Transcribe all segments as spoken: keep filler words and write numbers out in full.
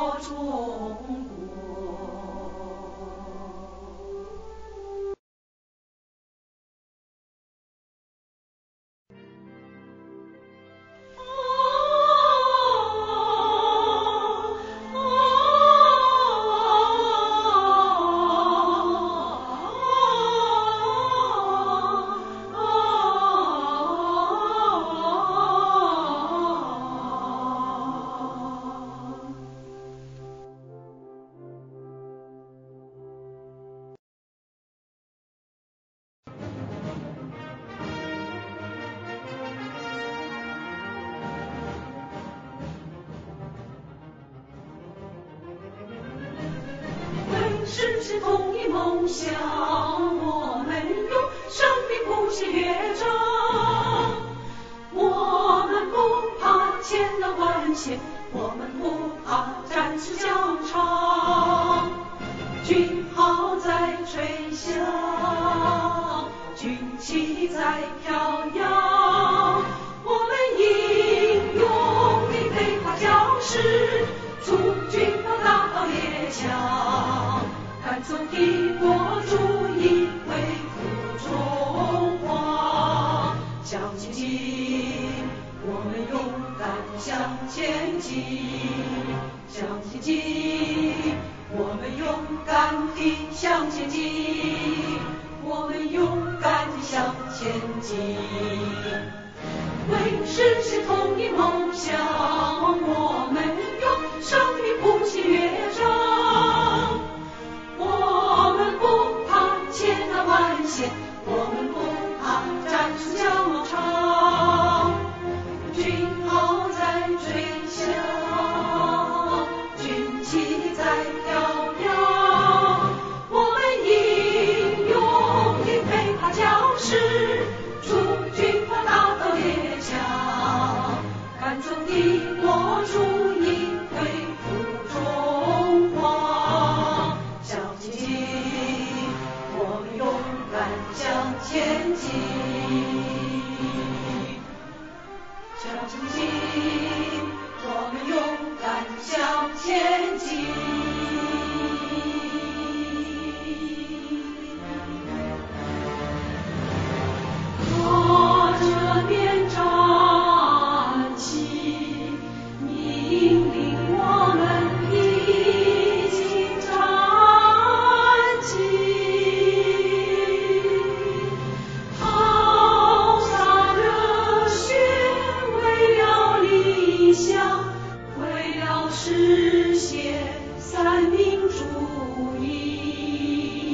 我中国。实现统一梦想，我们用生命谱写乐章。我们不怕千难万险，我们不怕战士疆场。军号在吹响，军旗在飘扬，我们英勇地背靠将士，出军到大道列强。赶走帝国主义，恢复中华，向前进，我们勇敢向前进，向前进，我们勇敢地向前进，我们勇敢地向前进。为实现统一梦想，我们用生命谱写乐章。我们不怕千难万险，我们不怕战士疆场。军号在吹响，军旗在飘扬，我们英勇地背靠将士，出军到大道列强，赶走帝国主义，恢复中华。向前进，我们勇敢向前进，向前进，我们勇敢向前进。踏着面站起，引领我们一起站起，掏洒热血，为了理想，为了实现三民主义。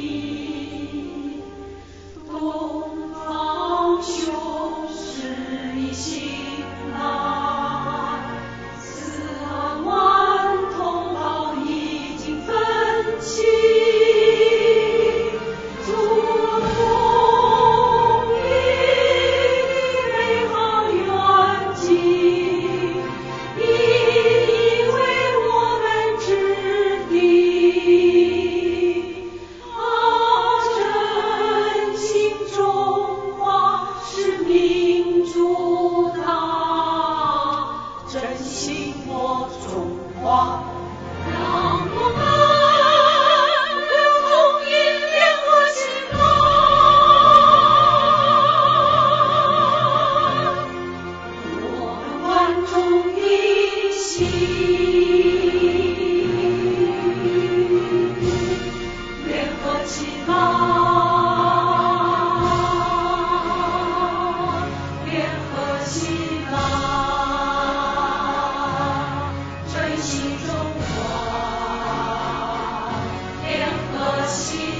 东方雄狮已醒来，四岸顽童号已经奋起，祖国统一的美好愿景，已为我们制定。啊，振兴中华是民主党，振兴我中华，让我们统一联合起来，我们万众一心，联合起来，联合起来，振兴中华，联合起